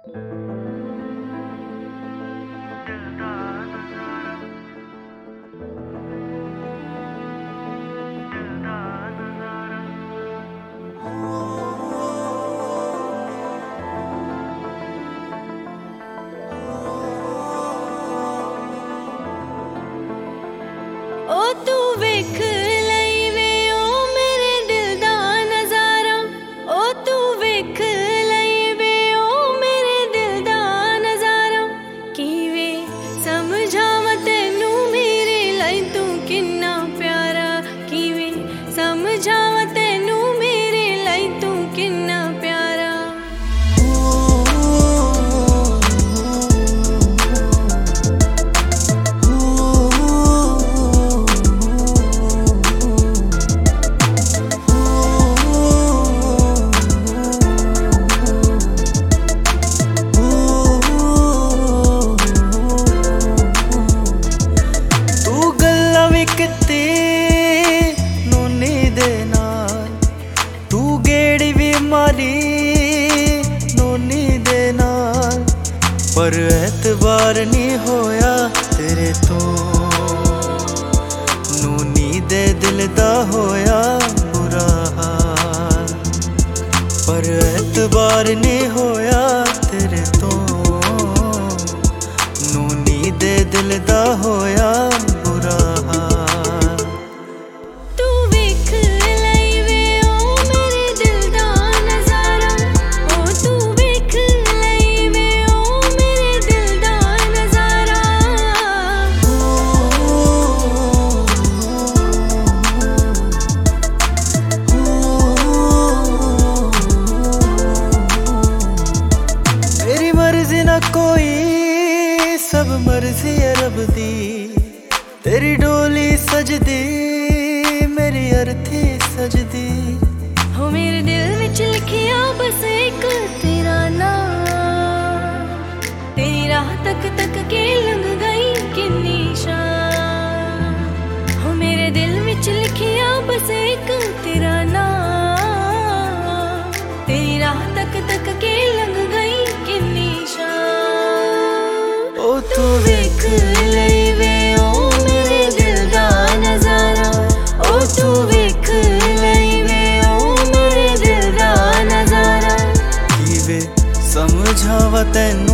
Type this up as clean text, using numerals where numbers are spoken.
तू वेख लई वे ओ मेरे दिल दा नजारा। ओ तू वेख लई वे ओ मेरे दिल दा नजारा। किवे समझावा तैनू मेरे लाई तू किन्ना प्यारा। किवे समझावा तैनू मेरे लाई तू किन्ना प्यारा। नोनी दे नाल पर एतबार नहीं होया तेरे तो। नोनी दे दिल दा होया बुरा हाल पर एतबार नहीं होया तेरे तो। नोनी दे दिल दा होया बुरा हाल। कोई सब मर्जी है रब दी तेरी डोली सजदी मेरी अर्थी सजदी। हो मेरे दिल विच लिखिया बस एक तेरा नाम। तेरी राह तक तक के लंघ गई किन्नी शाम। हो मेरे दिल विच लिखिया बस एक तेरा नाम। तेरी राह तक तक के लंघ गई किन्नी शाम। ओ तू वेख लई वे ओ मेरे दिल दा नजारा। ओ तू वेख लई वे ओ मेरे दिल दा नजारा। किवे समझावा तैनू